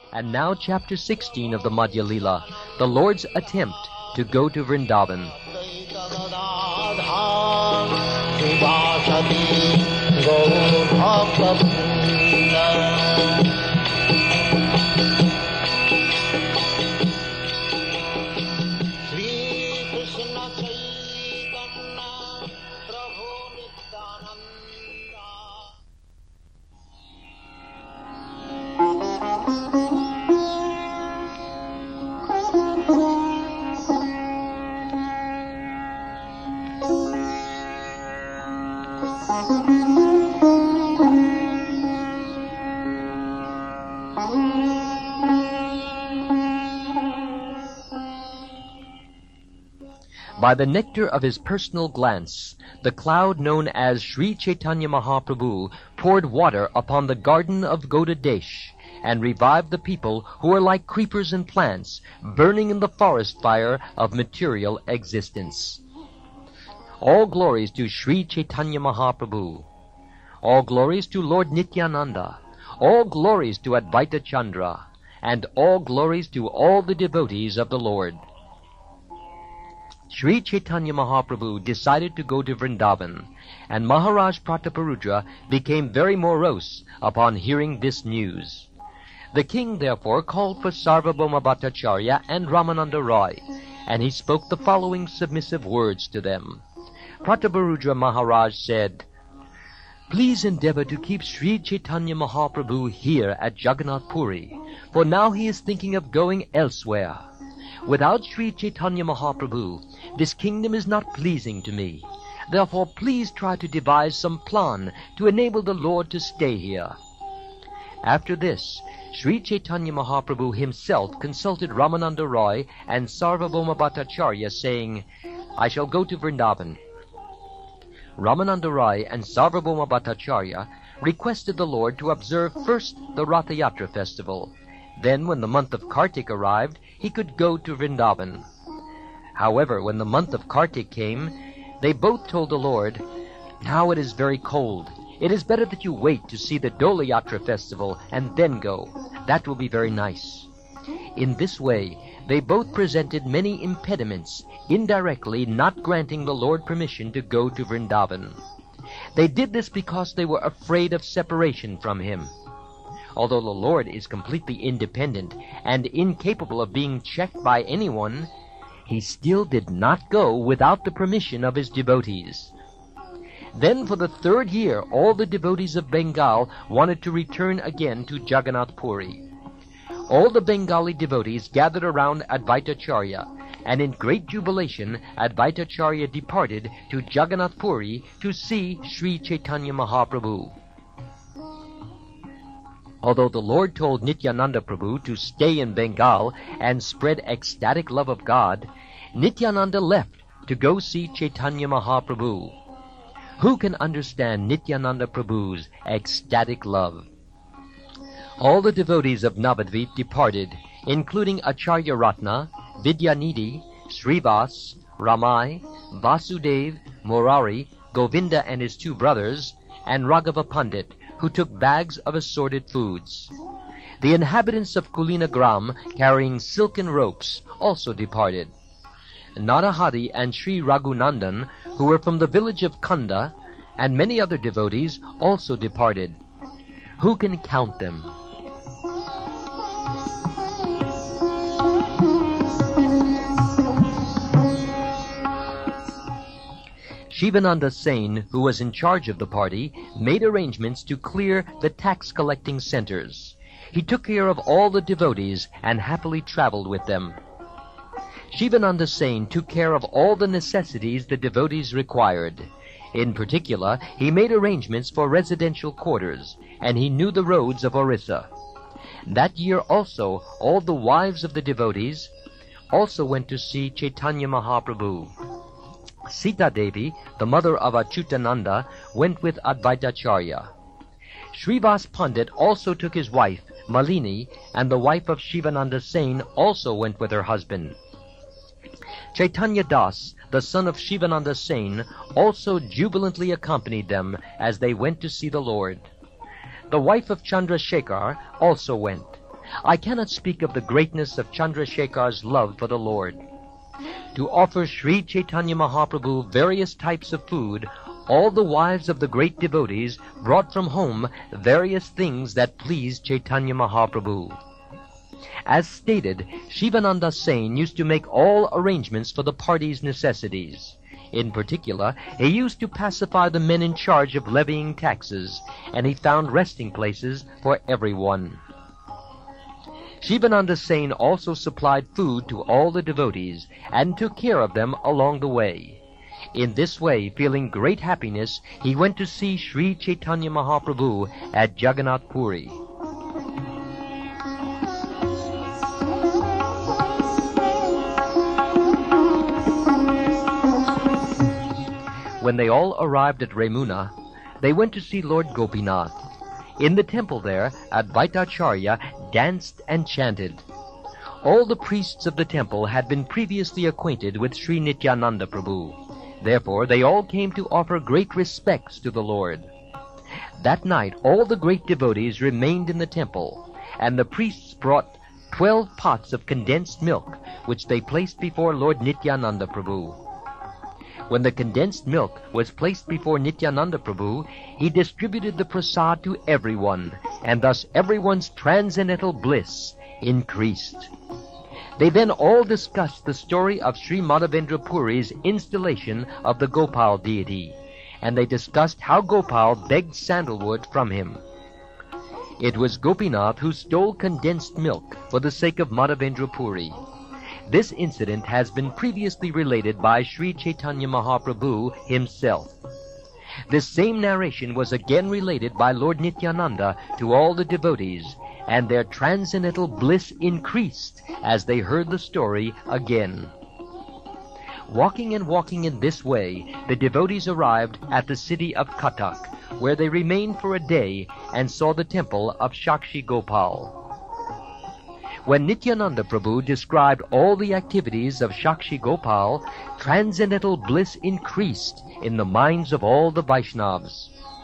And now chapter 16 of the Madhya Lila, the Lord's attempt to go to Vrindavan. By the nectar of his personal glance, the cloud known as Sri Chaitanya Mahaprabhu poured water upon the garden of Gaudadesh and revived the people who were like creepers and plants burning in the forest fire of material existence. All glories to Sri Chaitanya Mahaprabhu. All glories to Lord Nityananda. All glories to Advaita Chandra. And all glories to all the devotees of the Lord. Sri Chaitanya Mahaprabhu decided to go to Vrindavan, and Maharaj Prataparudra became very morose upon hearing this news. The king therefore called for Sarvabhauma Bhattacharya and Ramananda Roy, and he spoke the following submissive words to them. Prataparudra Maharaj said, "Please endeavor to keep Sri Chaitanya Mahaprabhu here at Jagannath Puri, for now he is thinking of going elsewhere. Without Sri Chaitanya Mahaprabhu, this kingdom is not pleasing to me. Therefore, please try to devise some plan to enable the Lord to stay here." After this, Sri Chaitanya Mahaprabhu himself consulted Ramananda Roy and Sarvabhauma Bhattacharya, saying, "I shall go to Vrindavan." Ramananda Roy and Sarvabhauma Bhattacharya requested the Lord to observe first the Ratha Yatra festival. Then, when the month of Kartik arrived, he could go to Vrindavan. However, when the month of Kartik came, they both told the Lord, "Now it is very cold. It is better that you wait to see the Dola Yatra festival and then go. That will be very nice." In this way, they both presented many impediments, indirectly not granting the Lord permission to go to Vrindavan. They did this because they were afraid of separation from him. Although the Lord is completely independent and incapable of being checked by anyone, he still did not go without the permission of his devotees. Then for the third year, all the devotees of Bengal wanted to return again to Jagannath Puri. All the Bengali devotees gathered around Advaitacharya, and in great jubilation Advaitacharya departed to Jagannath Puri to see Sri Chaitanya Mahaprabhu. Although the Lord told Nityananda Prabhu to stay in Bengal and spread ecstatic love of God, Nityananda left to go see Chaitanya Mahaprabhu. Who can understand Nityananda Prabhu's ecstatic love? All the devotees of Navadvip departed, including Acharya Ratna, Vidyanidhi, Srivas, Ramai, Vasudev, Murari, Govinda and his two brothers, and Raghava Pandit, who took bags of assorted foods. The inhabitants of Kulina Gram, carrying silken ropes, also departed. Narahadi and Sri Raghunandan, who were from the village of Kanda, and many other devotees also departed. Who can count them? Shivananda Sain, who was in charge of the party, made arrangements to clear the tax-collecting centers. He took care of all the devotees and happily traveled with them. Shivananda Sain took care of all the necessities the devotees required. In particular, he made arrangements for residential quarters, and he knew the roads of Orissa. That year also, all the wives of the devotees also went to see Chaitanya Mahaprabhu. Sita Devi, the mother of Achyutananda, went with Advaitacharya. Srivas Pandit also took his wife, Malini, and the wife of Shivananda Sain also went with her husband. Chaitanya Das, the son of Shivananda Sain, also jubilantly accompanied them as they went to see the Lord. The wife of Chandrasekhar also went. I cannot speak of the greatness of Chandrasekhar's love for the Lord. To offer Sri Chaitanya Mahaprabhu various types of food, all the wives of the great devotees brought from home various things that pleased Chaitanya Mahaprabhu. As stated, Shivananda Sen used to make all arrangements for the party's necessities. In particular, he used to pacify the men in charge of levying taxes, and he found resting places for everyone. Shivananda Sen also supplied food to all the devotees and took care of them along the way. In this way, feeling great happiness, he went to see Sri Chaitanya Mahaprabhu at Jagannath Puri. When they all arrived at Remuna, they went to see Lord Gopinath. In the temple there, Advaitacharya danced and chanted. All the priests of the temple had been previously acquainted with Sri Nityananda Prabhu. Therefore, they all came to offer great respects to the Lord. That night, all the great devotees remained in the temple, and the priests brought 12 pots of condensed milk, which they placed before Lord Nityananda Prabhu. When the condensed milk was placed before Nityananda Prabhu, he distributed the prasad to everyone, and thus everyone's transcendental bliss increased. They then all discussed the story of Sri Madhavendra Puri's installation of the Gopal deity, and they discussed how Gopal begged sandalwood from him. It was Gopinath who stole condensed milk for the sake of Madhavendra Puri. This incident has been previously related by Sri Chaitanya Mahaprabhu himself. This same narration was again related by Lord Nityananda to all the devotees, and their transcendental bliss increased as they heard the story again. Walking and walking in this way, the devotees arrived at the city of Cuttack, where they remained for a day and saw the temple of Shakshi Gopal. When Nityananda Prabhu described all the activities of Shakshi Gopal, transcendental bliss increased in the minds of all the Vaishnavas.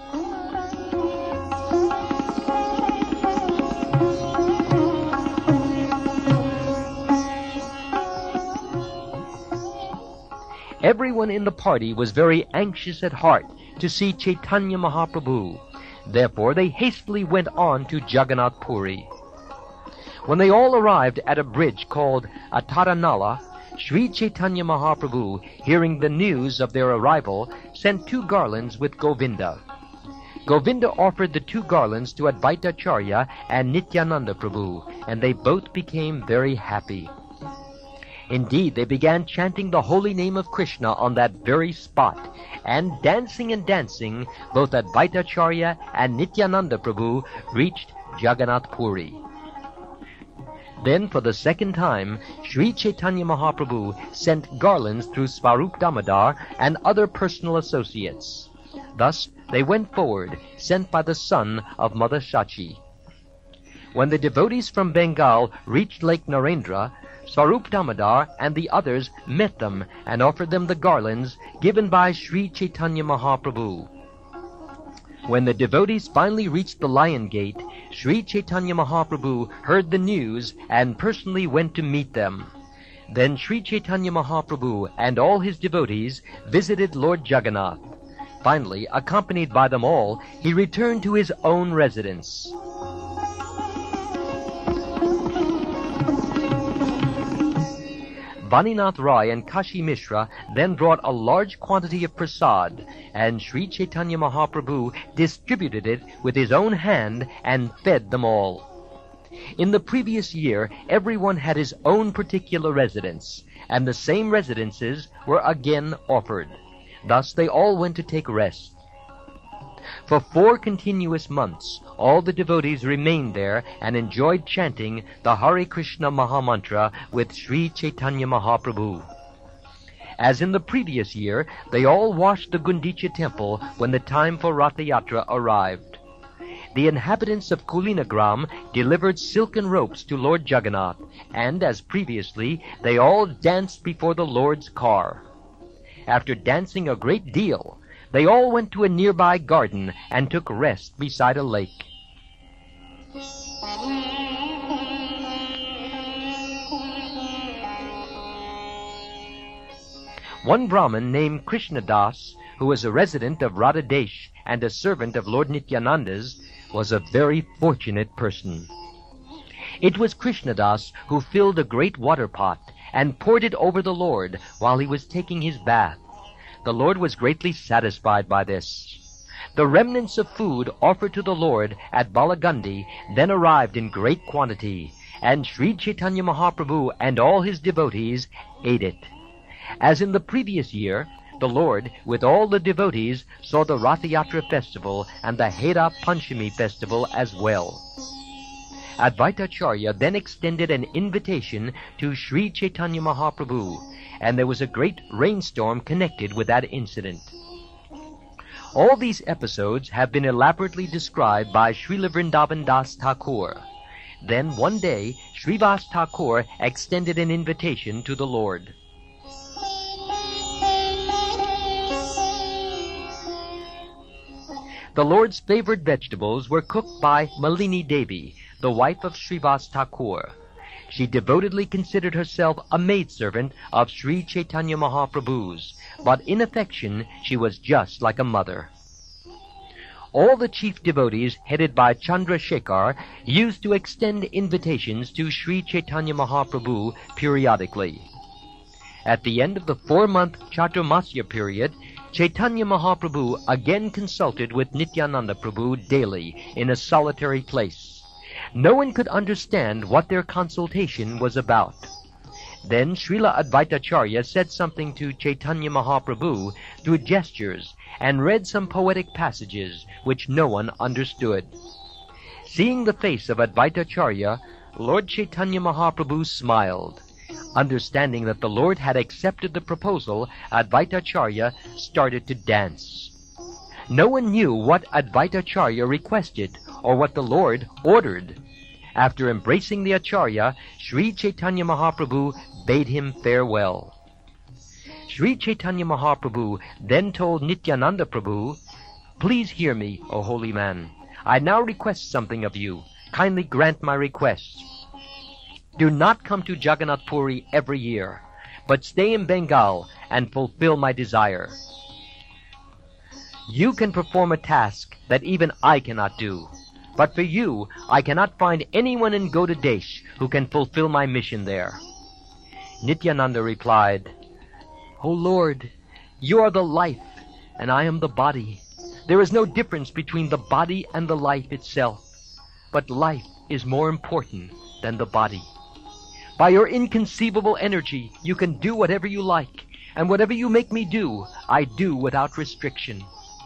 Everyone in the party was very anxious at heart to see Chaitanya Mahaprabhu. Therefore, they hastily went on to Jagannath Puri. When they all arrived at a bridge called Ataranala, Sri Chaitanya Mahaprabhu, hearing the news of their arrival, sent 2 garlands with Govinda. Govinda offered the 2 garlands to Advaitacharya and Nityananda Prabhu, and they both became very happy. Indeed, they began chanting the holy name of Krishna on that very spot, and dancing, both Advaitacharya and Nityananda Prabhu reached Jagannath Puri. Then, for the second time, Sri Chaitanya Mahaprabhu sent garlands through Swarup Damodar and other personal associates. Thus, they went forward, sent by the son of Mother Shachi. When the devotees from Bengal reached Lake Narendra, Swarup Damodar and the others met them and offered them the garlands given by Sri Chaitanya Mahaprabhu. When the devotees finally reached the Lion Gate, Sri Chaitanya Mahaprabhu heard the news and personally went to meet them. Then Sri Chaitanya Mahaprabhu and all his devotees visited Lord Jagannath. Finally, accompanied by them all, he returned to his own residence. Vaninath Rai and Kashi Mishra then brought a large quantity of prasad, and Sri Chaitanya Mahaprabhu distributed it with his own hand and fed them all. In the previous year, everyone had his own particular residence, and the same residences were again offered. Thus they all went to take rest. For 4 continuous months, all the devotees remained there and enjoyed chanting the Hare Krishna Mahamantra with Sri Chaitanya Mahaprabhu. As in the previous year, they all washed the Gundicha temple when the time for Ratha Yatra arrived. The inhabitants of Kulinagram delivered silken ropes to Lord Jagannath, and as previously, they all danced before the Lord's car. After dancing a great deal, they all went to a nearby garden and took rest beside a lake. One Brahmin named Krishnadas, who was a resident of Radhadesh and a servant of Lord Nityananda's, was a very fortunate person. It was Krishnadas who filled a great water pot and poured it over the Lord while he was taking his bath. The Lord was greatly satisfied by this. The remnants of food offered to the Lord at Balagandi then arrived in great quantity, and Sri Chaitanya Mahaprabhu and all his devotees ate it. As in the previous year, the Lord, with all the devotees, saw the Rath Yatra festival and the Hera Panchami festival as well. Advaitacharya then extended an invitation to Sri Chaitanya Mahaprabhu, and there was a great rainstorm connected with that incident. All these episodes have been elaborately described by Srila Vrindavan Das Thakur. Then one day, Srivas Thakur extended an invitation to the Lord. The Lord's favored vegetables were cooked by Malini Devi, the wife of Srivas Thakur. She devotedly considered herself a maidservant of Sri Chaitanya Mahaprabhu's, but in affection she was just like a mother. All the chief devotees, headed by Chandrasekhar, used to extend invitations to Sri Chaitanya Mahaprabhu periodically. At the end of the 4-month Chaturmasya period, Chaitanya Mahaprabhu again consulted with Nityananda Prabhu daily in a solitary place. No one could understand what their consultation was about. Then Srila Advaitacharya said something to Chaitanya Mahaprabhu through gestures and read some poetic passages which no one understood. Seeing the face of Advaitacharya, Lord Chaitanya Mahaprabhu smiled. Understanding that the Lord had accepted the proposal, Advaitacharya started to dance. No one knew what Advaitacharya requested or what the Lord ordered. After embracing the Acharya, Sri Chaitanya Mahaprabhu bade him farewell. Sri Chaitanya Mahaprabhu then told Nityananda Prabhu, "Please hear me, O holy man. I now request something of you. Kindly grant my request. Do not come to Jagannath Puri every year, but stay in Bengal and fulfill my desire. You can perform a task that even I cannot do. But for you, I cannot find anyone in Gaudadesh who can fulfill my mission there." Nityananda replied, "O Lord, you are the life, and I am the body. There is no difference between the body and the life itself, but life is more important than the body. By your inconceivable energy, you can do whatever you like, and whatever you make me do, I do without restriction."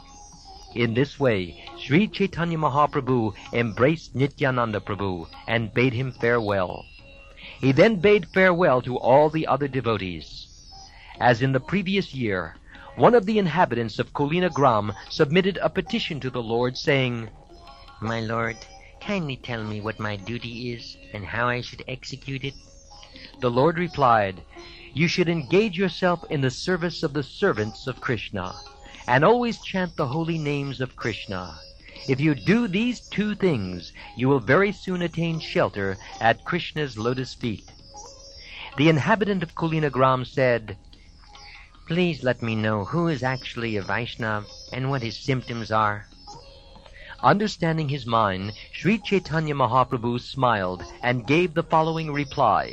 In this way, Sri Chaitanya Mahaprabhu embraced Nityananda Prabhu and bade him farewell. He then bade farewell to all the other devotees. As in the previous year, one of the inhabitants of Kulinagram submitted a petition to the Lord saying, "My Lord, kindly tell me what my duty is and how I should execute it." The Lord replied, "You should engage yourself in the service of the servants of Krishna, and always chant the holy names of Krishna. If you do these 2 things, you will very soon attain shelter at Krishna's lotus feet." The inhabitant of Kulinagram said, "Please let me know who is actually a Vaishnava and what his symptoms are." Understanding his mind, Sri Chaitanya Mahaprabhu smiled and gave the following reply.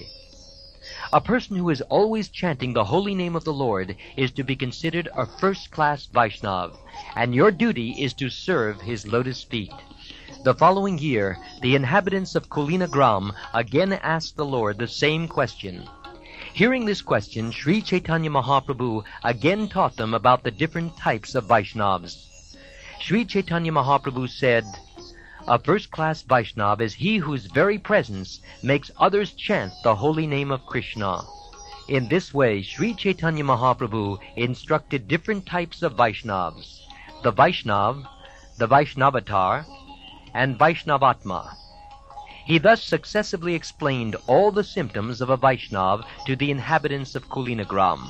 A person who is always chanting the holy name of the Lord is to be considered a first-class Vaishnava, and your duty is to serve his lotus feet. The following year, the inhabitants of Kulinagram again asked the Lord the same question. Hearing this question, Sri Chaitanya Mahaprabhu again taught them about the different types of Vaishnavas. Sri Chaitanya Mahaprabhu said, "A first-class Vaishnava is he whose very presence makes others chant the holy name of Krishna." In this way, Sri Chaitanya Mahaprabhu instructed different types of Vaishnavas: the Vaishnav, the Vaishnavatar, and Vaishnavatma. He thus successively explained all the symptoms of a Vaishnava to the inhabitants of Kulinagram.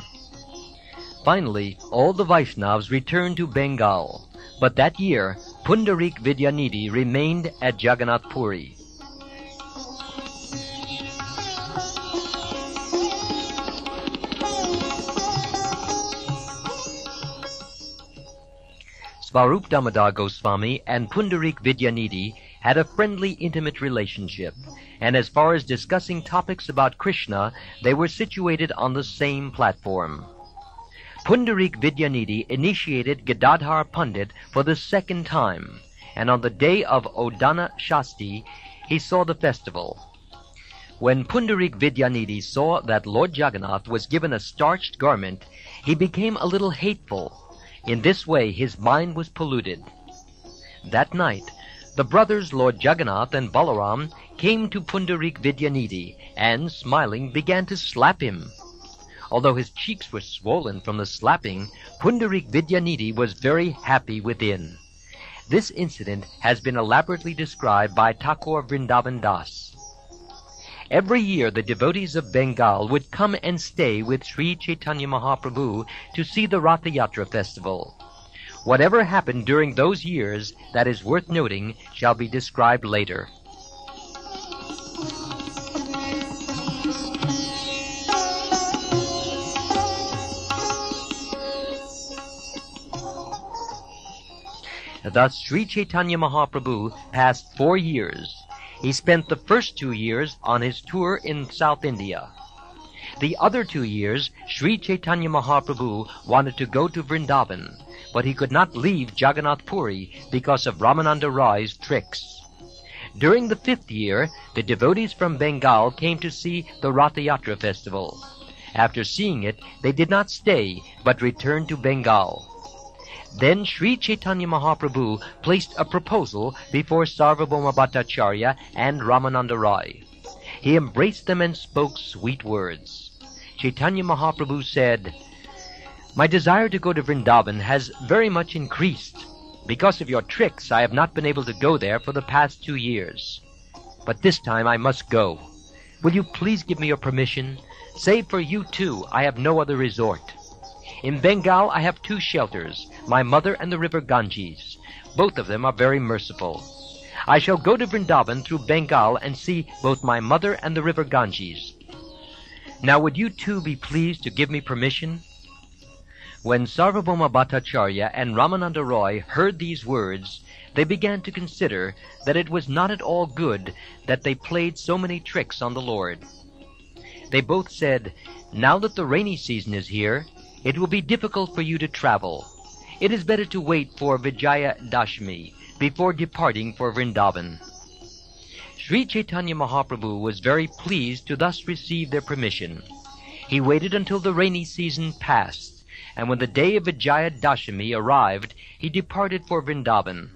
Finally, all the Vaishnavas returned to Bengal, but that year, Pundarik Vidyanidhi remained at Jagannath Puri. Swarup Damodar Goswami and Pundarik Vidyanidhi had a friendly, intimate relationship, and as far as discussing topics about Krishna, they were situated on the same platform. Pundarik Vidyanidhi initiated Gadadhar Pandit for the second time, and on the day of Odana Shasti, he saw the festival. When Pundarik Vidyanidhi saw that Lord Jagannath was given a starched garment, he became a little hateful. In this way, his mind was polluted. That night, the brothers Lord Jagannath and Balaram came to Pundarik Vidyanidhi and, smiling, began to slap him. Although his cheeks were swollen from the slapping, Pundarik Vidyanidhi was very happy within. This incident has been elaborately described by Thakur Vrindavan Das. Every year the devotees of Bengal would come and stay with Sri Chaitanya Mahaprabhu to see the Ratha Yatra festival. Whatever happened during those years that is worth noting shall be described later. Thus Sri Chaitanya Mahaprabhu passed 4 years. He spent the first 2 years on his tour in South India. The other 2 years, Sri Chaitanya Mahaprabhu wanted to go to Vrindavan, but he could not leave Jagannath Puri because of Ramananda Rai's tricks. During the 5th year, the devotees from Bengal came to see the Ratha Yatra festival. After seeing it, they did not stay, but returned to Bengal. Then Sri Chaitanya Mahaprabhu placed a proposal before Sarvabhauma Bhattacharya and Ramananda Rai. He embraced them and spoke sweet words. Chaitanya Mahaprabhu said, "My desire to go to Vrindavan has very much increased. Because of your tricks, I have not been able to go there for the past 2 years. But this time I must go. Will you please give me your permission? Save for you too, I have no other resort. In Bengal I have 2 shelters, my mother and the river Ganges. Both of them are very merciful. I shall go to Vrindavan through Bengal and see both my mother and the river Ganges. Now would you too be pleased to give me permission?" When Sarvabhauma Bhattacharya and Ramananda Roy heard these words, they began to consider that it was not at all good that they played so many tricks on the Lord. They both said, "Now that the rainy season is here, it will be difficult for you to travel. It is better to wait for Vijaya Dashmi before departing for Vrindavan." Sri Chaitanya Mahaprabhu was very pleased to thus receive their permission. He waited until the rainy season passed, and when the day of Vijaya Dashmi arrived, he departed for Vrindavan.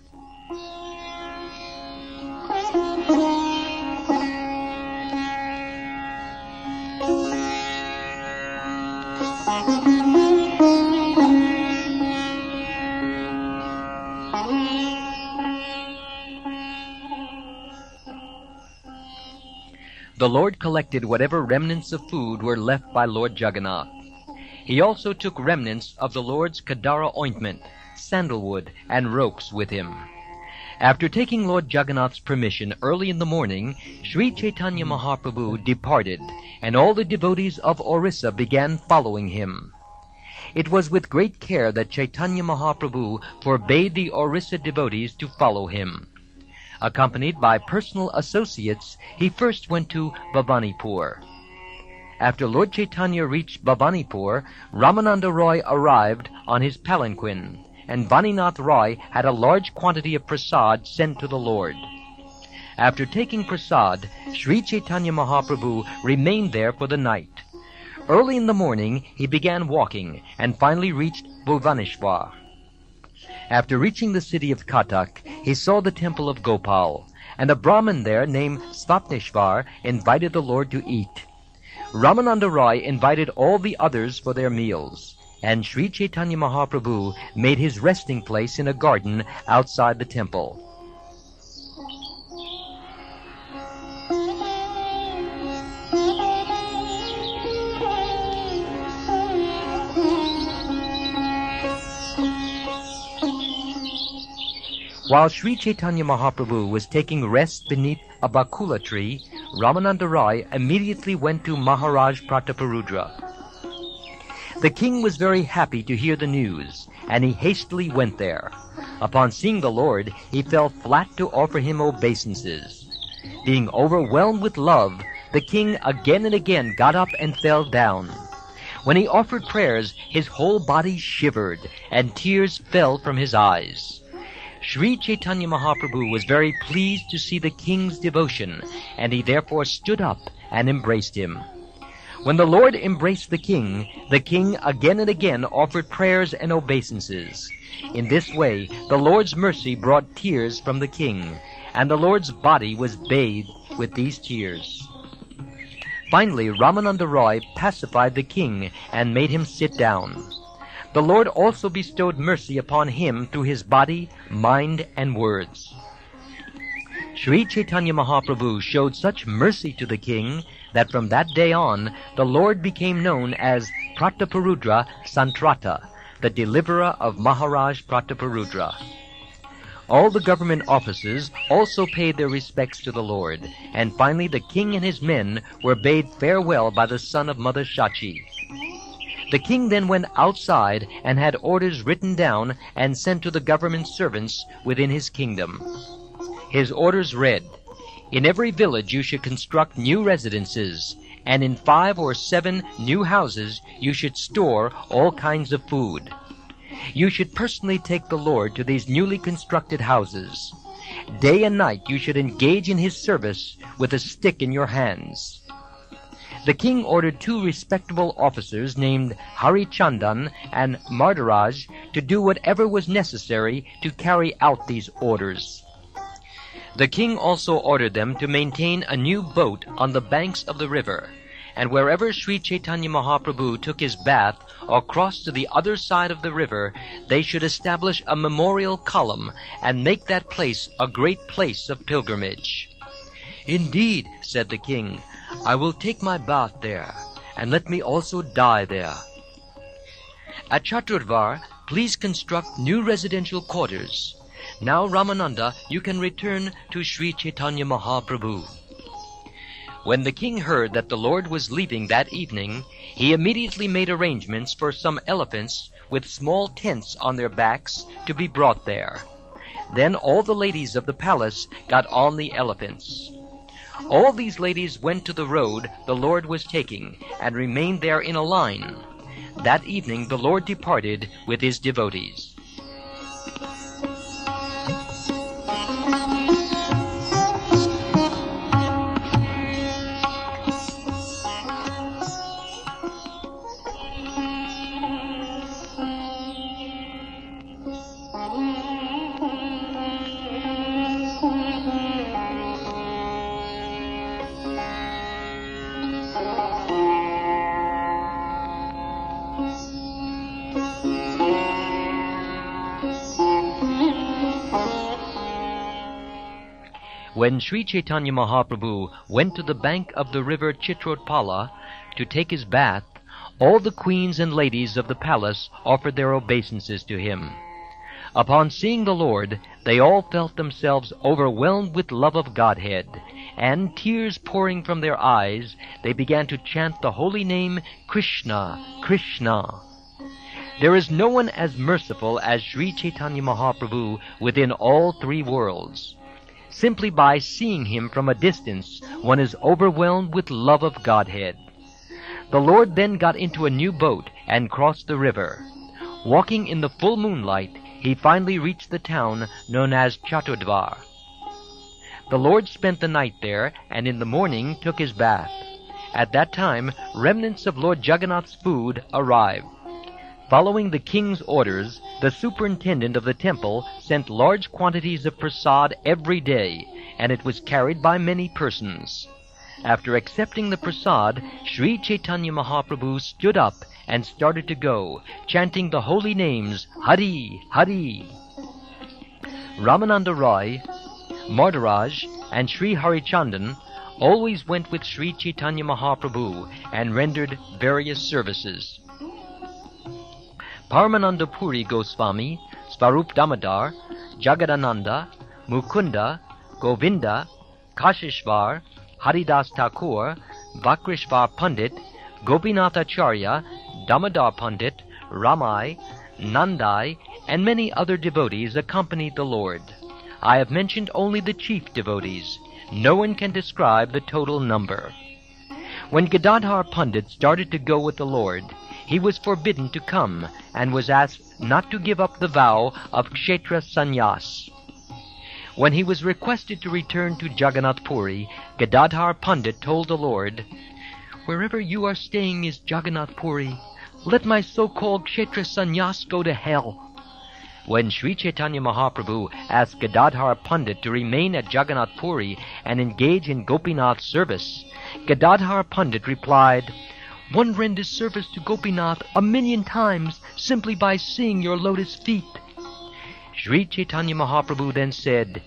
The Lord collected whatever remnants of food were left by Lord Jagannath. He also took remnants of the Lord's Kadara ointment, sandalwood, and ropes with him. After taking Lord Jagannath's permission early in the morning, Sri Chaitanya Mahaprabhu departed, and all the devotees of Orissa began following him. It was with great care that Chaitanya Mahaprabhu forbade the Orissa devotees to follow him. Accompanied by personal associates, he first went to Bhavanipur. After Lord Chaitanya reached Bhavanipur, Ramananda Roy arrived on his palanquin, and Vaninath Roy had a large quantity of prasad sent to the Lord. After taking prasad, Sri Chaitanya Mahaprabhu remained there for the night. Early in the morning, he began walking and finally reached Bhuvaneshwar. After reaching the city of Katak, he saw the temple of Gopal, and a Brahmin there named Svapneshwar invited the Lord to eat. Ramananda Roy invited all the others for their meals, and Sri Chaitanya Mahaprabhu made his resting place in a garden outside the temple. While Sri Chaitanya Mahaprabhu was taking rest beneath a bakula tree, Ramananda Rai immediately went to Maharaj Prataparudra. The king was very happy to hear the news, and he hastily went there. Upon seeing the Lord, he fell flat to offer him obeisances. Being overwhelmed with love, the king again and again got up and fell down. When he offered prayers, his whole body shivered, and tears fell from his eyes. Sri Chaitanya Mahaprabhu was very pleased to see the king's devotion, and he therefore stood up and embraced him. When the Lord embraced the king again and again offered prayers and obeisances. In this way, the Lord's mercy brought tears from the king, and the Lord's body was bathed with these tears. Finally, Ramananda Roy pacified the king and made him sit down. The Lord also bestowed mercy upon him through his body, mind, and words. Sri Chaitanya Mahaprabhu showed such mercy to the king that from that day on, the Lord became known as Prataparudra Santrata, the deliverer of Maharaj Prataparudra. All the government officers also paid their respects to the Lord, and finally the king and his men were bade farewell by the son of Mother Shachi. The king then went outside and had orders written down and sent to the government servants within his kingdom. His orders read, "In every village you should construct new residences, and in 5 or 7 new houses you should store all kinds of food. You should personally take the Lord to these newly constructed houses. Day and night you should engage in his service with a stick in your hands." The king ordered 2 respectable officers named Harichandan and Mardaraj to do whatever was necessary to carry out these orders. The king also ordered them to maintain a new boat on the banks of the river, and wherever Sri Chaitanya Mahaprabhu took his bath or crossed to the other side of the river, they should establish a memorial column and make that place a great place of pilgrimage. "Indeed," said the king, "I will take my bath there, and let me also die there." At Chaturvar, please construct new residential quarters. Now, Ramananda, you can return to Sri Chaitanya Mahaprabhu. When the king heard that the Lord was leaving that evening, he immediately made arrangements for some elephants with small tents on their backs to be brought there. Then all the ladies of the palace got on the elephants. All these ladies went to the road the Lord was taking and remained there in a line. That evening the Lord departed with his devotees. When Sri Chaitanya Mahaprabhu went to the bank of the river Chitrotpala to take his bath, all the queens and ladies of the palace offered their obeisances to him. Upon seeing the Lord, they all felt themselves overwhelmed with love of Godhead, and tears pouring from their eyes, they began to chant the holy name Krishna, Krishna. There is no one as merciful as Sri Chaitanya Mahaprabhu within all 3 worlds. Simply by seeing him from a distance, one is overwhelmed with love of Godhead. The Lord then got into a new boat and crossed the river. Walking in the full moonlight, he finally reached the town known as Chaturdvar. The Lord spent the night there, and in the morning took his bath. At that time, remnants of Lord Jagannath's food arrived. Following the king's orders, the superintendent of the temple sent large quantities of prasad every day, and it was carried by many persons. After accepting the prasad, Sri Chaitanya Mahaprabhu stood up and started to go, chanting the holy names, Hari, Hari. Ramananda Roy, Mardaraj, and Sri Harichandan always went with Sri Chaitanya Mahaprabhu and rendered various services. Paramananda Puri Goswami, Svarup Damodar, Jagadananda, Mukunda, Govinda, Kashishvar, Haridas Thakur, Bakrishvar Pandit, Gopinath Acharya, Damodar Pandit, Ramai, Nandai, and many other devotees accompanied the Lord. I have mentioned only the chief devotees. No one can describe the total number. When Gadadhar Pandit started to go with the Lord, he was forbidden to come and was asked not to give up the vow of Kshetra Sannyas. When he was requested to return to Jagannath Puri, Gadadhar Pandit told the Lord, "Wherever you are staying is Jagannath Puri. Let my so-called Kshetra Sannyas go to hell." When Sri Chaitanya Mahaprabhu asked Gadadhar Pandit to remain at Jagannath Puri and engage in Gopinath service, Gadadhar Pandit replied, "One renders service to Gopinath 1,000,000 times simply by seeing your lotus feet." Sri Chaitanya Mahaprabhu then said,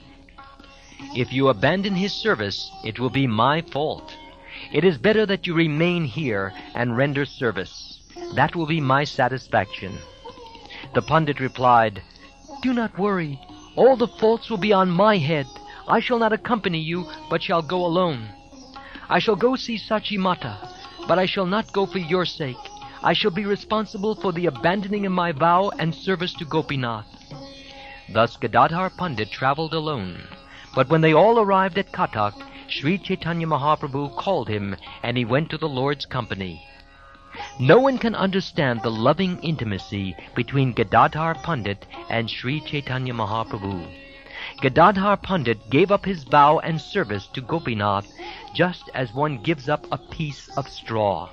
"If you abandon his service, it will be my fault. It is better that you remain here and render service. That will be my satisfaction." The Pandit replied, "Do not worry. All the faults will be on my head. I shall not accompany you, but shall go alone. I shall go see Sachi Mata, but I shall not go for your sake. I shall be responsible for the abandoning of my vow and service to Gopinath." Thus Gadadhar Pandit traveled alone. But when they all arrived at Katak, Sri Chaitanya Mahaprabhu called him, and he went to the Lord's company. No one can understand the loving intimacy between Gadadhar Pandit and Sri Chaitanya Mahaprabhu. Gadadhar Pandit gave up his vow and service to Gopinath just as one gives up a piece of straw.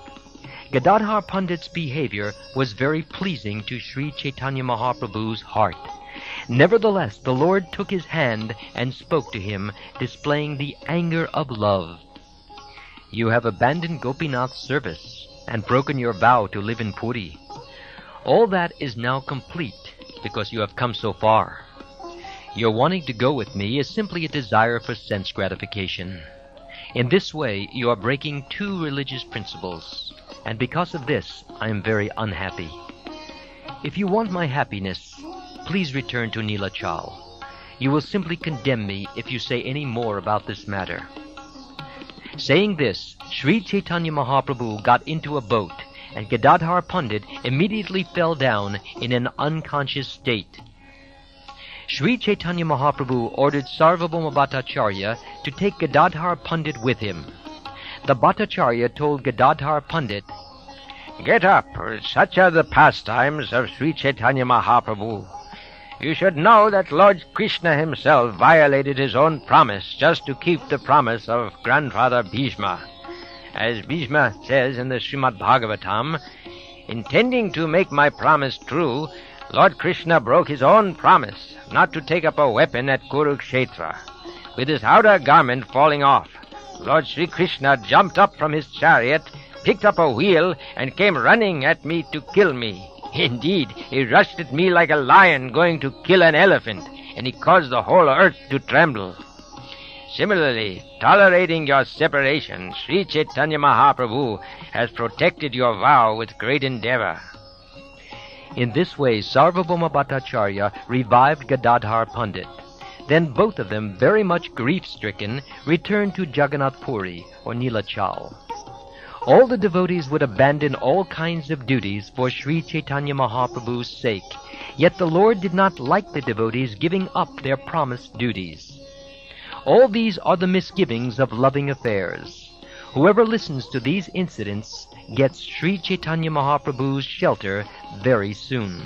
Gadadhar Pandit's behavior was very pleasing to Sri Chaitanya Mahaprabhu's heart. Nevertheless, the Lord took his hand and spoke to him, displaying the anger of love. "You have abandoned Gopinath's service and broken your vow to live in Puri. All that is now complete because you have come so far. Your wanting to go with me is simply a desire for sense gratification. In this way, you are breaking 2 religious principles, and because of this, I am very unhappy. If you want my happiness, please return to Nilachal. You will simply condemn me if you say any more about this matter." Saying this, Sri Chaitanya Mahaprabhu got into a boat, and Gadadhar Pandit immediately fell down in an unconscious state. Sri Chaitanya Mahaprabhu ordered Sarvabhauma Bhattacharya to take Gadadhar Pandit with him. The Bhattacharya told Gadadhar Pandit, "Get up, such are the pastimes of Sri Chaitanya Mahaprabhu. You should know that Lord Krishna himself violated his own promise just to keep the promise of grandfather Bhishma. As Bhishma says in the Srimad Bhagavatam, intending to make my promise true, Lord Krishna broke his own promise not to take up a weapon at Kurukshetra. With his outer garment falling off, Lord Sri Krishna jumped up from his chariot, picked up a wheel, and came running at me to kill me. Indeed, he rushed at me like a lion going to kill an elephant, and he caused the whole earth to tremble. Similarly, tolerating your separation, Sri Chaitanya Mahaprabhu has protected your vow with great endeavor." In this way, Sarvabhauma Bhattacharya revived Gadadhar Pandit. Then both of them, very much grief-stricken, returned to Jagannath Puri, or Nilachal. All the devotees would abandon all kinds of duties for Sri Chaitanya Mahaprabhu's sake, yet the Lord did not like the devotees giving up their promised duties. All these are the misgivings of loving affairs. Whoever listens to these incidents gets Sri Chaitanya Mahaprabhu's shelter very soon.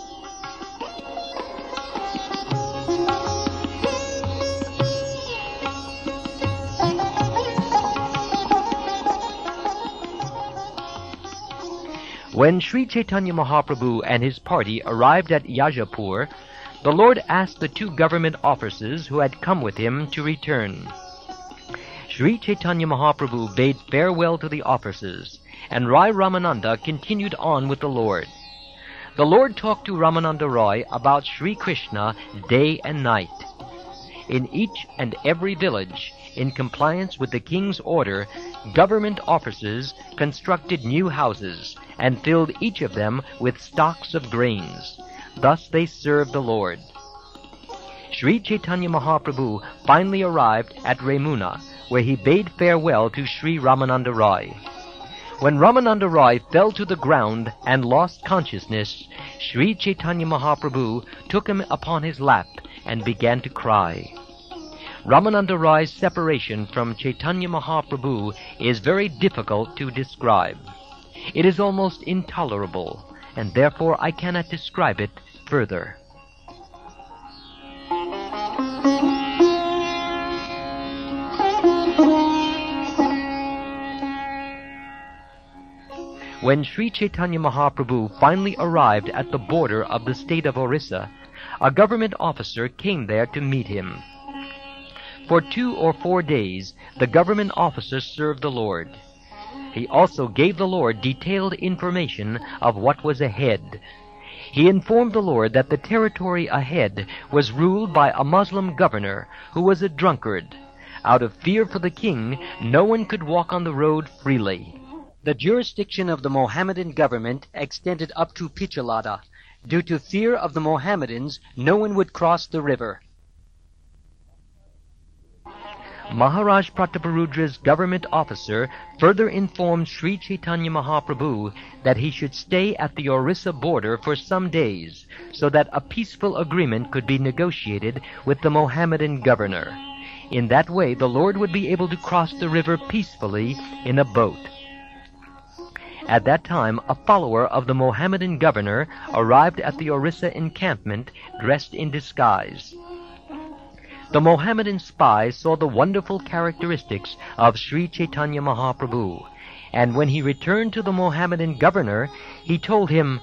When Sri Chaitanya Mahaprabhu and his party arrived at Yajapur, the Lord asked the 2 government officers who had come with him to return. Sri Chaitanya Mahaprabhu bade farewell to the officers, and Rai Ramananda continued on with the Lord. The Lord talked to Ramananda Roy about Sri Krishna day and night. In each and every village, in compliance with the king's order, government officers constructed new houses and filled each of them with stocks of grains. Thus they served the Lord. Sri Chaitanya Mahaprabhu finally arrived at Remuna, where he bade farewell to Sri Ramananda Roy. When Ramananda Rai fell to the ground and lost consciousness, Sri Chaitanya Mahaprabhu took him upon his lap and began to cry. Ramananda Rai's separation from Chaitanya Mahaprabhu is very difficult to describe. It is almost intolerable, and therefore I cannot describe it further. When Sri Chaitanya Mahaprabhu finally arrived at the border of the state of Orissa, a government officer came there to meet him. For 2 or 4 days, the government officer served the Lord. He also gave the Lord detailed information of what was ahead. He informed the Lord that the territory ahead was ruled by a Muslim governor who was a drunkard. Out of fear for the king, no one could walk on the road freely. The jurisdiction of the Mohammedan government extended up to Pichalada. Due to fear of the Mohammedans, no one would cross the river. Maharaj Prataparudra's government officer further informed Sri Chaitanya Mahaprabhu that he should stay at the Orissa border for some days, so that a peaceful agreement could be negotiated with the Mohammedan governor. In that way, the Lord would be able to cross the river peacefully in a boat. At that time, a follower of the Mohammedan governor arrived at the Orissa encampment dressed in disguise. The Mohammedan spy saw the wonderful characteristics of Sri Chaitanya Mahaprabhu, and when he returned to the Mohammedan governor, he told him,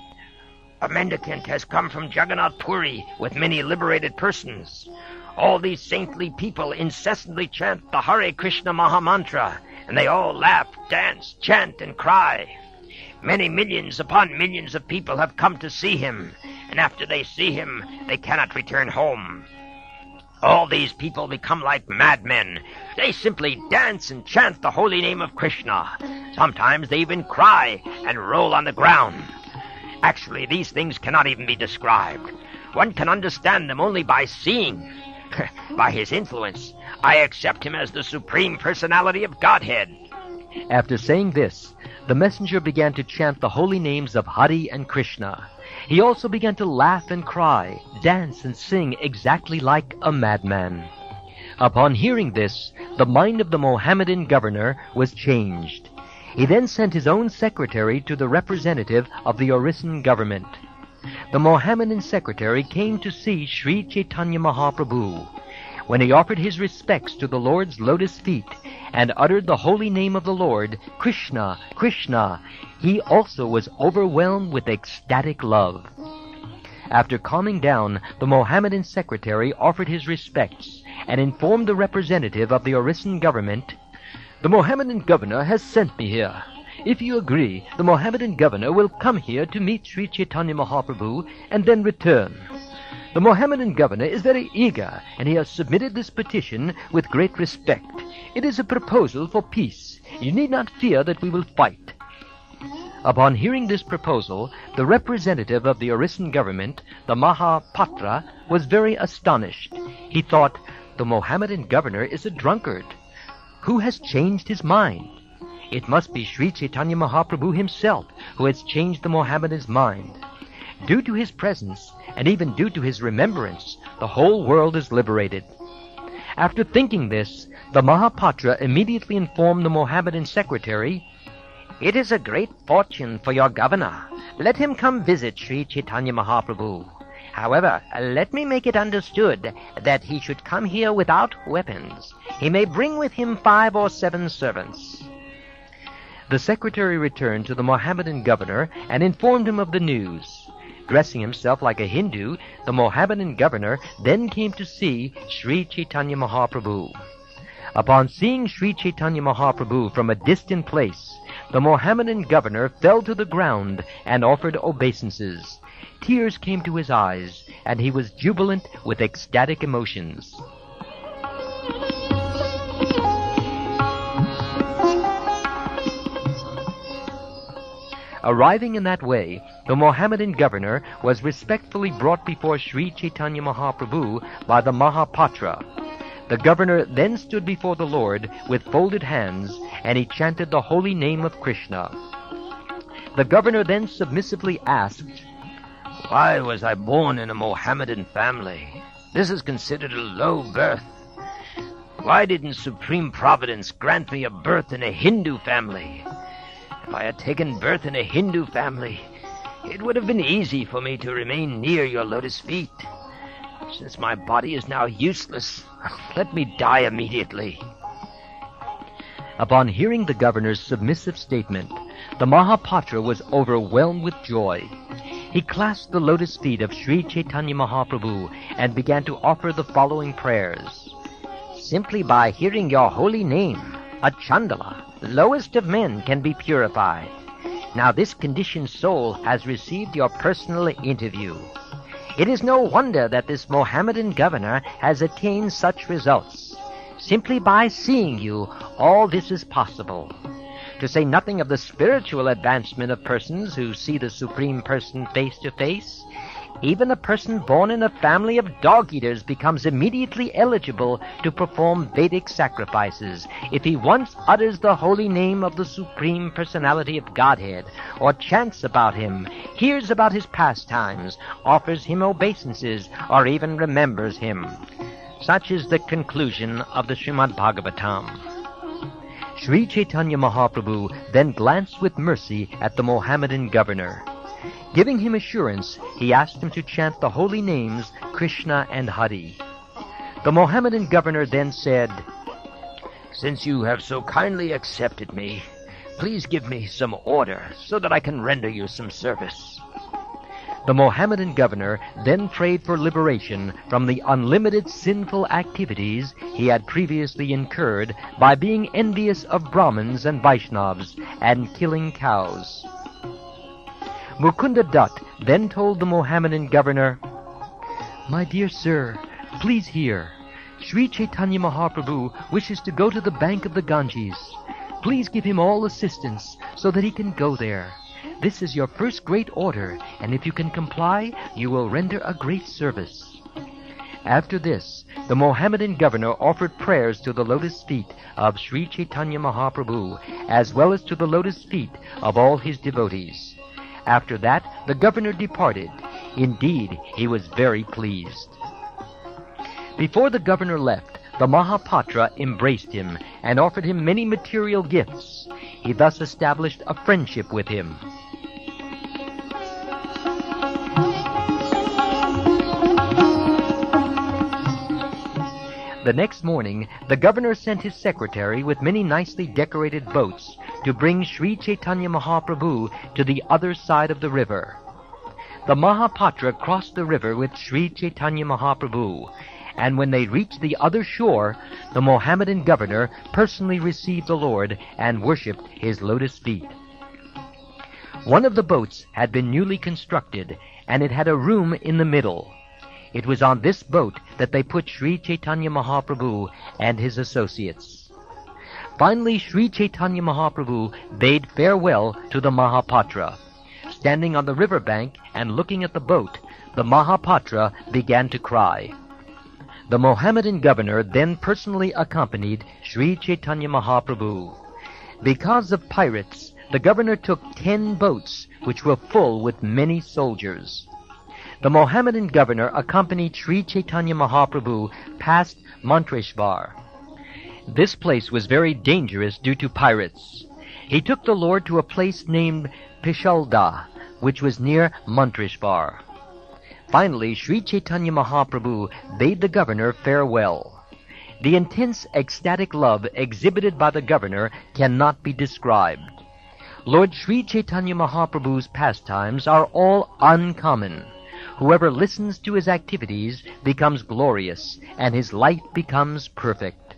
"A mendicant has come from Jagannath Puri with many liberated persons. All these saintly people incessantly chant the Hare Krishna Mahamantra, and they all laugh, dance, chant, and cry. Many millions upon millions of people have come to see him, and after they see him, they cannot return home. All these people become like madmen. They simply dance and chant the holy name of Krishna. Sometimes they even cry and roll on the ground. Actually, these things cannot even be described. One can understand them only by seeing. By his influence, I accept him as the Supreme Personality of Godhead." After saying this, the messenger began to chant the holy names of Hari and Krishna. He also began to laugh and cry, dance and sing exactly like a madman. Upon hearing this, the mind of the Mohammedan governor was changed. He then sent his own secretary to the representative of the Orissan government. The Mohammedan secretary came to see Sri Chaitanya Mahaprabhu. When he offered his respects to the Lord's lotus feet and uttered the holy name of the Lord, Krishna, Krishna, he also was overwhelmed with ecstatic love. After calming down, the Mohammedan secretary offered his respects and informed the representative of the Orissan government, "The Mohammedan governor has sent me here. If you agree, the Mohammedan governor will come here to meet Sri Chaitanya Mahaprabhu and then return. The Mohammedan governor is very eager, and he has submitted this petition with great respect. It is a proposal for peace. You need not fear that we will fight." Upon hearing this proposal, the representative of the Orissan government, the Mahapatra, was very astonished. He thought, "The Mohammedan governor is a drunkard. Who has changed his mind? It must be Sri Chaitanya Mahaprabhu himself who has changed the Mohammedan's mind. Due to his presence, and even due to his remembrance, the whole world is liberated." After thinking this, the Mahapatra immediately informed the Mohammedan secretary, "It is a great fortune for your governor. Let him come visit Sri Chaitanya Mahaprabhu. However, let me make it understood that he should come here without weapons. He may bring with him 5 or 7 servants." The secretary returned to the Mohammedan governor and informed him of the news. Dressing himself like a Hindu, the Mohammedan governor then came to see Sri Chaitanya Mahaprabhu. Upon seeing Sri Chaitanya Mahaprabhu from a distant place, the Mohammedan governor fell to the ground and offered obeisances. Tears came to his eyes, and he was jubilant with ecstatic emotions. Arriving in that way, the Mohammedan governor was respectfully brought before Sri Chaitanya Mahaprabhu by the Mahapatra. The governor then stood before the Lord with folded hands, and he chanted the holy name of Krishna. The governor then submissively asked, "Why was I born in a Mohammedan family? This is considered a low birth. Why didn't Supreme Providence grant me a birth in a Hindu family? If I had taken birth in a Hindu family, it would have been easy for me to remain near your lotus feet. Since my body is now useless, let me die immediately." Upon hearing the governor's submissive statement, the Mahapatra was overwhelmed with joy. He clasped the lotus feet of Sri Chaitanya Mahaprabhu and began to offer the following prayers. "Simply by hearing your holy name, a Chandala, the lowest of men, can be purified. Now this conditioned soul has received your personal interview. It is no wonder that this Mohammedan governor has attained such results. Simply by seeing you, all this is possible. To say nothing of the spiritual advancement of persons who see the Supreme Person face to face, even a person born in a family of dog-eaters becomes immediately eligible to perform Vedic sacrifices if he once utters the holy name of the Supreme Personality of Godhead, or chants about him, hears about his pastimes, offers him obeisances, or even remembers him." Such is the conclusion of the Srimad Bhagavatam. Sri Chaitanya Mahaprabhu then glanced with mercy at the Mohammedan governor. Giving him assurance, he asked him to chant the holy names Krishna and Hari. The Mohammedan governor then said, "Since you have so kindly accepted me, please give me some order so that I can render you some service." The Mohammedan governor then prayed for liberation from the unlimited sinful activities he had previously incurred by being envious of Brahmins and Vaishnavas and killing cows. Mukunda Dutt then told the Mohammedan governor, "My dear sir, please hear. Sri Chaitanya Mahaprabhu wishes to go to the bank of the Ganges. Please give him all assistance so that he can go there. This is your first great order, and if you can comply, you will render a great service." After this, the Mohammedan governor offered prayers to the lotus feet of Sri Chaitanya Mahaprabhu, as well as to the lotus feet of all his devotees. After that, the governor departed. Indeed, he was very pleased. Before the governor left, the Mahapatra embraced him and offered him many material gifts. He thus established a friendship with him. The next morning, the governor sent his secretary with many nicely decorated boats to bring Sri Chaitanya Mahaprabhu to the other side of the river. The Mahapatra crossed the river with Sri Chaitanya Mahaprabhu, and when they reached the other shore, the Mohammedan governor personally received the Lord and worshipped his lotus feet. One of the boats had been newly constructed, and it had a room in the middle. It was on this boat that they put Sri Chaitanya Mahaprabhu and his associates. Finally, Sri Chaitanya Mahaprabhu bade farewell to the Mahapatra. Standing on the river bank and looking at the boat, the Mahapatra began to cry. The Mohammedan governor then personally accompanied Sri Chaitanya Mahaprabhu. Because of pirates, the governor took 10 boats, which were full with many soldiers. The Mohammedan governor accompanied Sri Chaitanya Mahaprabhu past Mantreshwar. This place was very dangerous due to pirates. He took the Lord to a place named Pishalda, which was near Mantreshwar. Finally, Sri Chaitanya Mahaprabhu bade the governor farewell. The intense ecstatic love exhibited by the governor cannot be described. Lord Sri Chaitanya Mahaprabhu's pastimes are all uncommon. Whoever listens to his activities becomes glorious, and his life becomes perfect.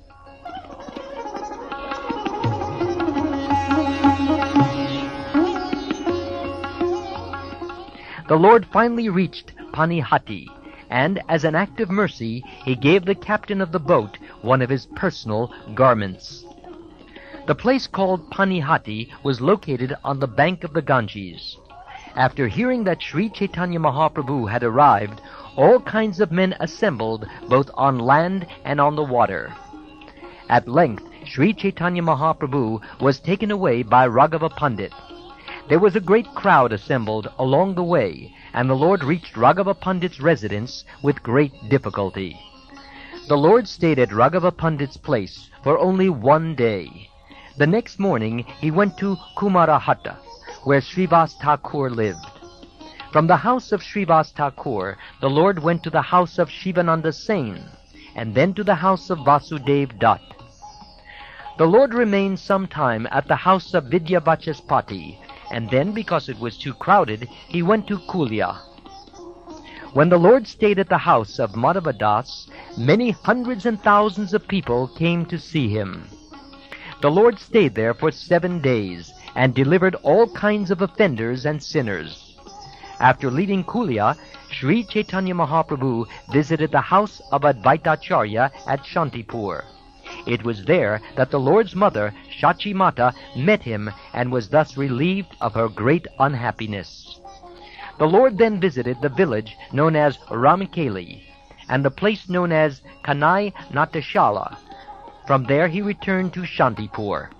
The Lord finally reached Panihati, and as an act of mercy, he gave the captain of the boat one of his personal garments. The place called Panihati was located on the bank of the Ganges. After hearing that Sri Chaitanya Mahaprabhu had arrived, all kinds of men assembled both on land and on the water. At length, Sri Chaitanya Mahaprabhu was taken away by Raghava Pandit. There was a great crowd assembled along the way, and the Lord reached Raghava Pandit's residence with great difficulty. The Lord stayed at Raghava Pandit's place for only one day. The next morning he went to Kumarahatta, where Srivas Thakur lived. From the house of Srivas Thakur, the Lord went to the house of Shivananda Sen, and then to the house of Vasudev Dutt. The Lord remained some time at the house of Vidyavachaspati, and then, because it was too crowded, he went to Kulya. When the Lord stayed at the house of Madhavadas, many hundreds and thousands of people came to see him. The Lord stayed there for 7 days, and delivered all kinds of offenders and sinners. After leaving Kulya, Sri Chaitanya Mahaprabhu visited the house of Advaitacharya at Shantipur. It was there that the Lord's mother, Shachi Mata, met him and was thus relieved of her great unhappiness. The Lord then visited the village known as Ramkeli and the place known as Kanai Natashala. From there he returned to Shantipur.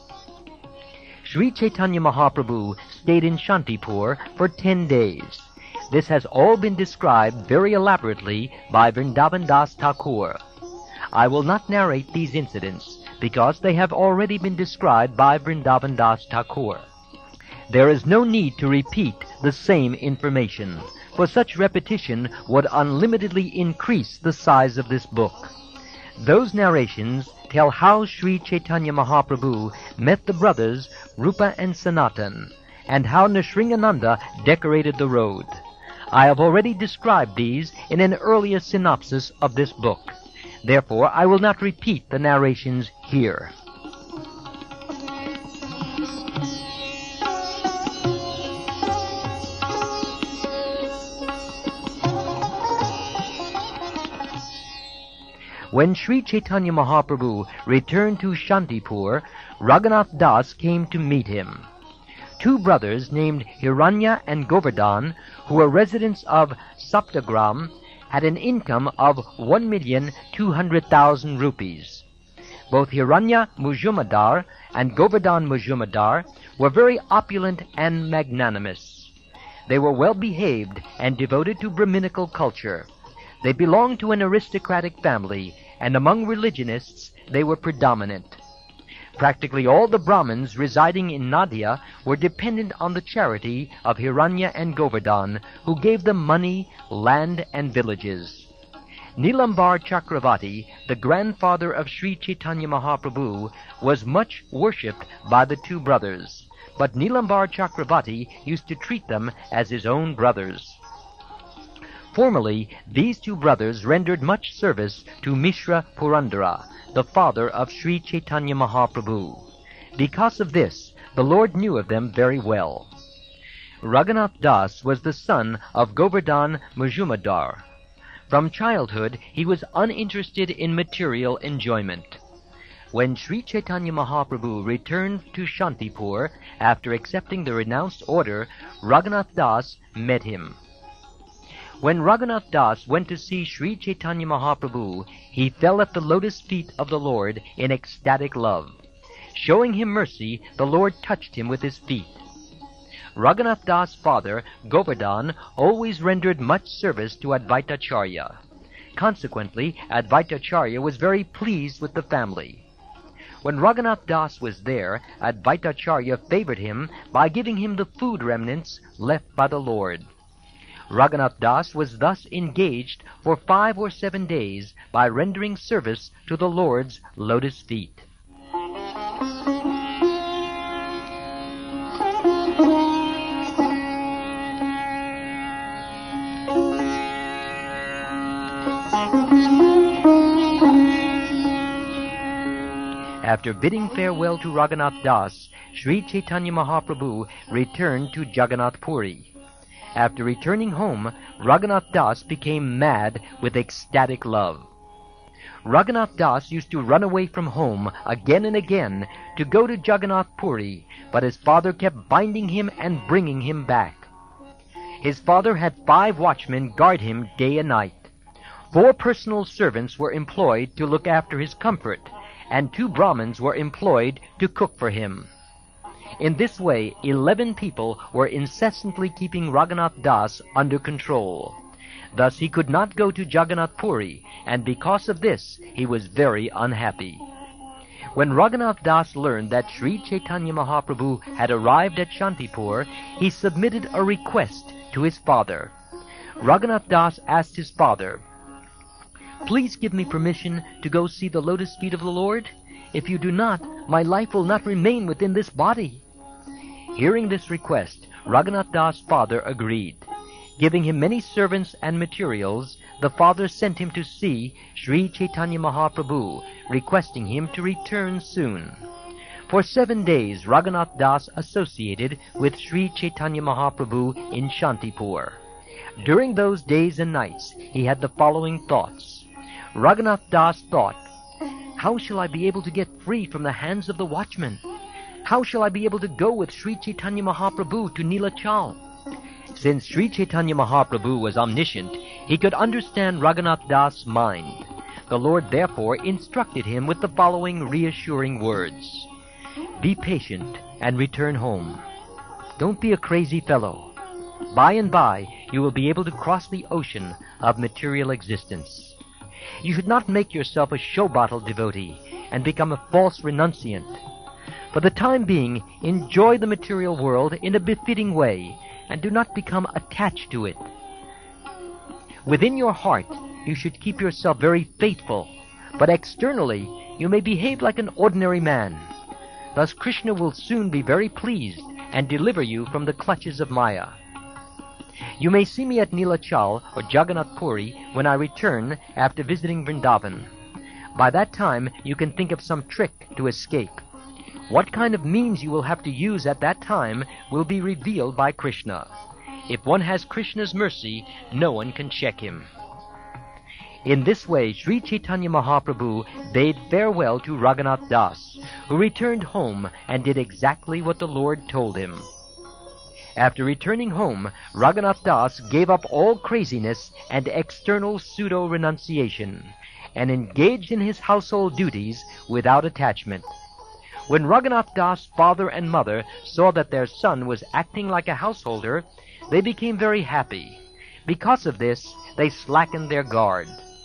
Sri Chaitanya Mahaprabhu stayed in Shantipur for 10 days. This has all been described very elaborately by Vrindavan Das Thakur. I will not narrate these incidents because they have already been described by Vrindavan Das Thakur. There is no need to repeat the same information, for such repetition would unlimitedly increase the size of this book. Those narrations tell how Sri Chaitanya Mahaprabhu met the brothers Rupa and Sanatan, and how Nrsingananda decorated the road. I have already described these in an earlier synopsis of this book. Therefore, I will not repeat the narrations here. When Sri Chaitanya Mahaprabhu returned to Shantipur, Raghunath Das came to meet him. 2 brothers named Hiranya and Govardhan, who were residents of Saptagram, had an income of 1,200,000 rupees. Both Hiranya Majumdar and Govardhan Majumdar were very opulent and magnanimous. They were well behaved and devoted to Brahminical culture. They belonged to an aristocratic family, and among religionists they were predominant. Practically all the Brahmins residing in Nadia were dependent on the charity of Hiranya and Govardhan, who gave them money, land, and villages. Nilambar Chakravarti, the grandfather of Sri Chaitanya Mahaprabhu, was much worshipped by the 2 brothers, but Nilambar Chakravarti used to treat them as his own brothers. Formerly, these 2 brothers rendered much service to Mishra Purandara, the father of Sri Chaitanya Mahaprabhu. Because of this, the Lord knew of them very well. Raghunath Das was the son of Govardhan Majumdar. From childhood, he was uninterested in material enjoyment. When Sri Chaitanya Mahaprabhu returned to Shantipur after accepting the renounced order, Raghunath Das met him. When Raghunath Das went to see Sri Chaitanya Mahaprabhu, he fell at the lotus feet of the Lord in ecstatic love. Showing him mercy, the Lord touched him with his feet. Raghunath Das' father, Govardhan, always rendered much service to Advaitacharya. Consequently, Advaitacharya was very pleased with the family. When Raghunath Das was there, Advaitacharya favored him by giving him the food remnants left by the Lord. Raghunath Das was thus engaged for 5 or 7 days by rendering service to the Lord's lotus feet. After bidding farewell to Raghunath Das, Sri Chaitanya Mahaprabhu returned to Jagannath Puri. After returning home, Raghunath Das became mad with ecstatic love. Raghunath Das used to run away from home again and again to go to Jagannath Puri, but his father kept binding him and bringing him back. His father had 5 watchmen guard him day and night. 4 personal servants were employed to look after his comfort, and 2 Brahmins were employed to cook for him. In this way, 11 people were incessantly keeping Raghunath Das under control. Thus he could not go to Jagannath Puri, and because of this, he was very unhappy. When Raghunath Das learned that Sri Chaitanya Mahaprabhu had arrived at Shantipur, he submitted a request to his father. Raghunath Das asked his father, "Please give me permission to go see the lotus feet of the Lord. If you do not, my life will not remain within this body." Hearing this request, Raghunath Das' father agreed. Giving him many servants and materials, the father sent him to see Sri Chaitanya Mahaprabhu, requesting him to return soon. For 7 days, Raghunath Das associated with Sri Chaitanya Mahaprabhu in Shantipur. During those days and nights, he had the following thoughts. Raghunath Das thought, "How shall I be able to get free from the hands of the watchmen? How shall I be able to go with Sri Chaitanya Mahaprabhu to Nilachal?" Since Sri Chaitanya Mahaprabhu was omniscient, he could understand Raghunath Das' mind. The Lord therefore instructed him with the following reassuring words. "Be patient and return home. Don't be a crazy fellow. By and by, you will be able to cross the ocean of material existence. You should not make yourself a show-bottle devotee and become a false renunciant. For the time being, enjoy the material world in a befitting way, and do not become attached to it. Within your heart, you should keep yourself very faithful, but externally, you may behave like an ordinary man. Thus Krishna will soon be very pleased and deliver you from the clutches of Maya. You may see me at Nilachal or Jagannath Puri when I return after visiting Vrindavan. By that time, you can think of some trick to escape. What kind of means you will have to use at that time will be revealed by Krishna. If one has Krishna's mercy, no one can check him." In this way, Sri Chaitanya Mahaprabhu bade farewell to Raghunath Das, who returned home and did exactly what the Lord told him. After returning home, Raghunath Das gave up all craziness and external pseudo-renunciation, and engaged in his household duties without attachment. When Raghunath Das' father and mother saw that their son was acting like a householder, they became very happy. Because of this, they slackened their guard.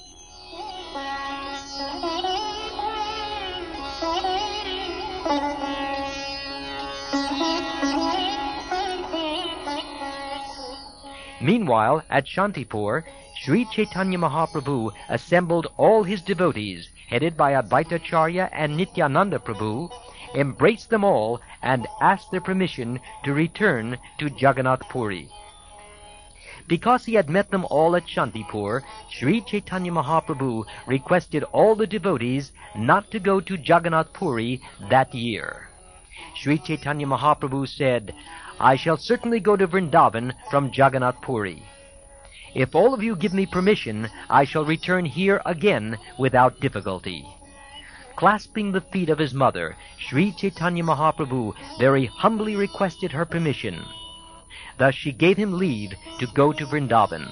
Meanwhile, at Shantipur, Sri Chaitanya Mahaprabhu assembled all his devotees, headed by Advaitacharya and Nityananda Prabhu, embraced them all, and asked their permission to return to Jagannath Puri. Because he had met them all at Shantipur, Sri Chaitanya Mahaprabhu requested all the devotees not to go to Jagannath Puri that year. Sri Chaitanya Mahaprabhu said, "I shall certainly go to Vrindavan from Jagannath Puri. If all of you give me permission, I shall return here again without difficulty." Clasping the feet of his mother, Sri Chaitanya Mahaprabhu very humbly requested her permission. Thus she gave him leave to go to Vrindavan.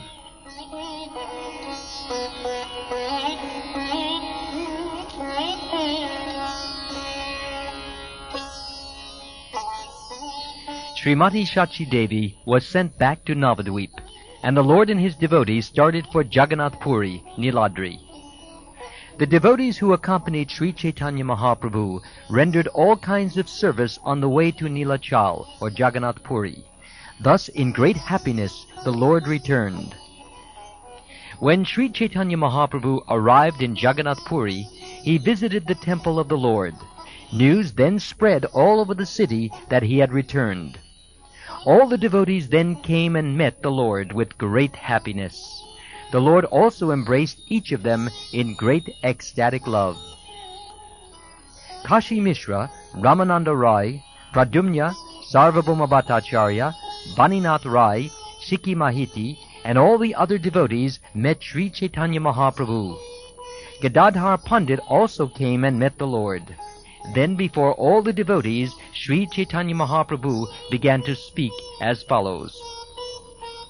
Srimati Shachi Devi was sent back to Navadvip, and the Lord and his devotees started for Jagannath Puri, Niladri. The devotees who accompanied Sri Chaitanya Mahaprabhu rendered all kinds of service on the way to Nilachal, or Jagannath Puri. Thus, in great happiness, the Lord returned. When Sri Chaitanya Mahaprabhu arrived in Jagannath Puri, he visited the temple of the Lord. News then spread all over the city that he had returned. All the devotees then came and met the Lord with great happiness. The Lord also embraced each of them in great ecstatic love. Kashi Mishra, Ramananda Rai, Pradyumna, Sarvabhauma Bhattacharya, Baninath Rai, Sikhi Mahiti, and all the other devotees met Sri Chaitanya Mahaprabhu. Gadadhar Pandit also came and met the Lord. Then before all the devotees, Sri Chaitanya Mahaprabhu began to speak as follows.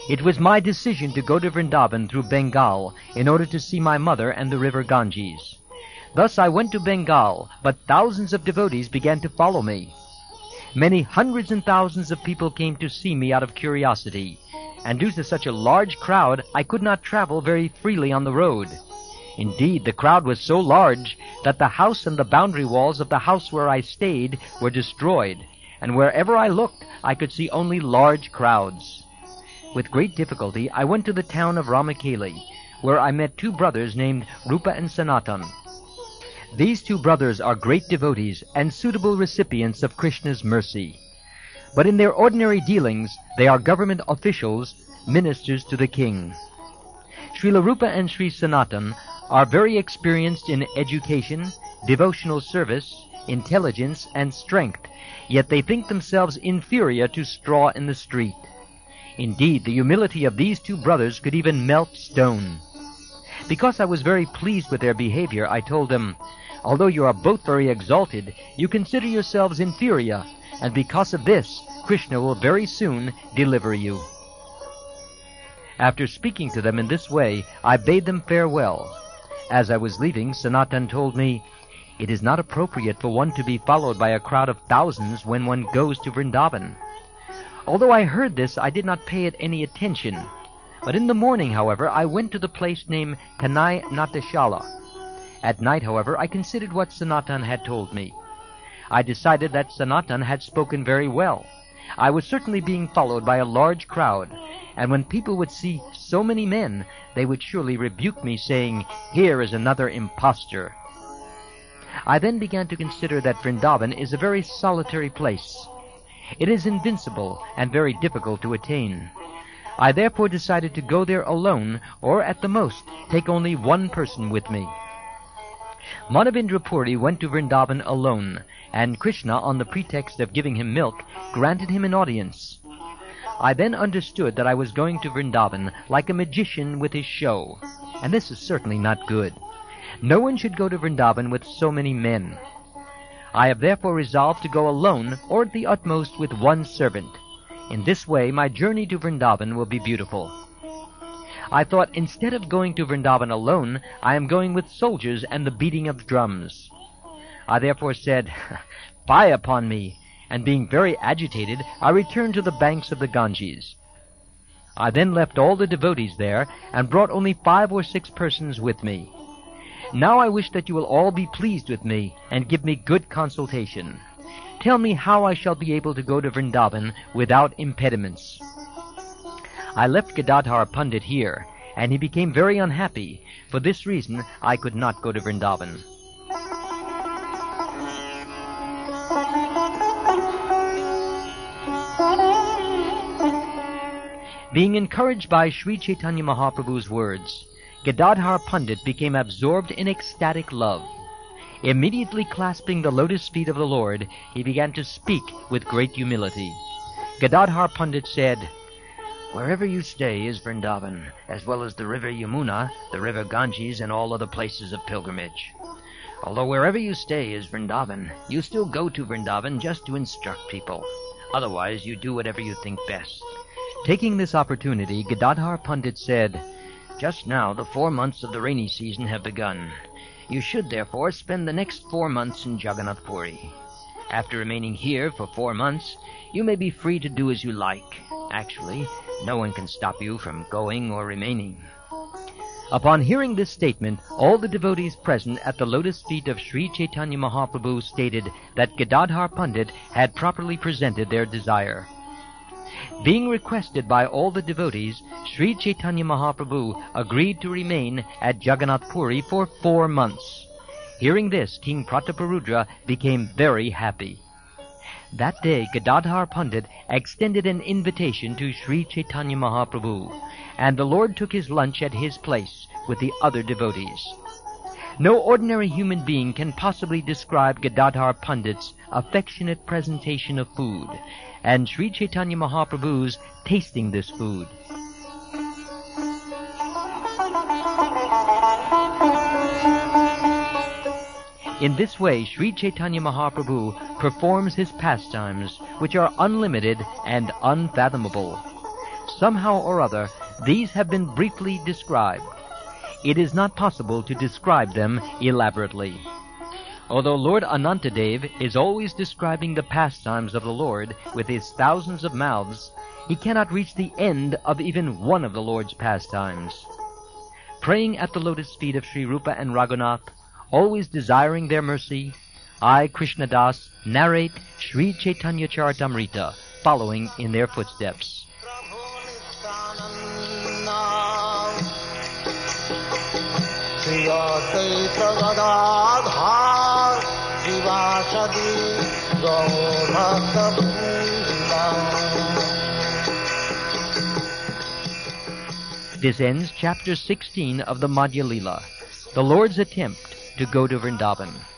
It was my decision to go to Vrindavan through Bengal in order to see my mother and the river Ganges. Thus I went to Bengal, but thousands of devotees began to follow me. Many hundreds and thousands of people came to see me out of curiosity, and due to such a large crowd, I could not travel very freely on the road. Indeed, the crowd was so large that the house and the boundary walls of the house where I stayed were destroyed, and wherever I looked, I could see only large crowds. With great difficulty, I went to the town of Ramakeli, where I met two brothers named Rupa and Sanatan. These two brothers are great devotees and suitable recipients of Krishna's mercy. But in their ordinary dealings, they are government officials, ministers to the king. Srila Rupa and Sri Sanatan are very experienced in education, devotional service, intelligence, and strength, yet they think themselves inferior to straw in the street. Indeed, the humility of these two brothers could even melt stone. Because I was very pleased with their behavior, I told them, "Although you are both very exalted, you consider yourselves inferior, and because of this, Krishna will very soon deliver you." After speaking to them in this way, I bade them farewell. As I was leaving, Sanatan told me, "It is not appropriate for one to be followed by a crowd of thousands when one goes to Vrindavan." Although I heard this, I did not pay it any attention. But in the morning, however, I went to the place named Kanai Natashala. At night, however, I considered what Sanatan had told me. I decided that Sanatan had spoken very well. I was certainly being followed by a large crowd, and when people would see so many men, they would surely rebuke me, saying, "Here is another impostor." I then began to consider that Vrindavan is a very solitary place. It is invincible and very difficult to attain. I therefore decided to go there alone, or at the most, take only one person with me. Manavendra Puri went to Vrindavan alone, and Krishna, on the pretext of giving him milk, granted him an audience. I then understood that I was going to Vrindavan like a magician with his show, and this is certainly not good. No one should go to Vrindavan with so many men. I have therefore resolved to go alone, or at the utmost with one servant. In this way, my journey to Vrindavan will be beautiful. I thought, instead of going to Vrindavan alone, I am going with soldiers and the beating of drums. I therefore said, "Fie upon me," and being very agitated, I returned to the banks of the Ganges. I then left all the devotees there, and brought only 5 or 6 persons with me. Now I wish that you will all be pleased with me, and give me good consultation. Tell me how I shall be able to go to Vrindavan without impediments. I left Gadadhar Pandit here, and he became very unhappy. For this reason, I could not go to Vrindavan. Being encouraged by Sri Chaitanya Mahaprabhu's words, Gadadhar Pandit became absorbed in ecstatic love. Immediately clasping the lotus feet of the Lord, he began to speak with great humility. Gadadhar Pandit said, "Wherever you stay is Vrindavan, as well as the river Yamuna, the river Ganges, and all other places of pilgrimage. Although wherever you stay is Vrindavan, you still go to Vrindavan just to instruct people. Otherwise, you do whatever you think best." Taking this opportunity, Gadadhar Pandit said, "Just now the 4 months of the rainy season have begun. You should, therefore, spend the next 4 months in Jagannath Puri. After remaining here for 4 months, you may be free to do as you like. Actually, no one can stop you from going or remaining." Upon hearing this statement, all the devotees present at the lotus feet of Sri Chaitanya Mahaprabhu stated that Gadadhar Pandit had properly presented their desire. Being requested by all the devotees, Sri Chaitanya Mahaprabhu agreed to remain at Jagannath Puri for 4 months. Hearing this, King Prataparudra became very happy. That day, Gadadhar Pandit extended an invitation to Sri Chaitanya Mahaprabhu, and the Lord took his lunch at his place with the other devotees. No ordinary human being can possibly describe Gadadhar Pandit's affectionate presentation of food, and Sri Chaitanya Mahaprabhu's tasting this food. In this way, Sri Chaitanya Mahaprabhu performs his pastimes, which are unlimited and unfathomable. somehow or other, these have been briefly described. It is not possible to describe them elaborately. Although Lord Anantadev is always describing the pastimes of the Lord with his thousands of mouths, he cannot reach the end of even one of the Lord's pastimes. Praying at the lotus feet of Sri Rupa and Raghunath, always desiring their mercy, I, Krishnadas, narrate Sri Chaitanya Charitamrita, following in their footsteps. This ends chapter 16 of the Madhya Lila, the Lord's attempt to go to Vrindavan.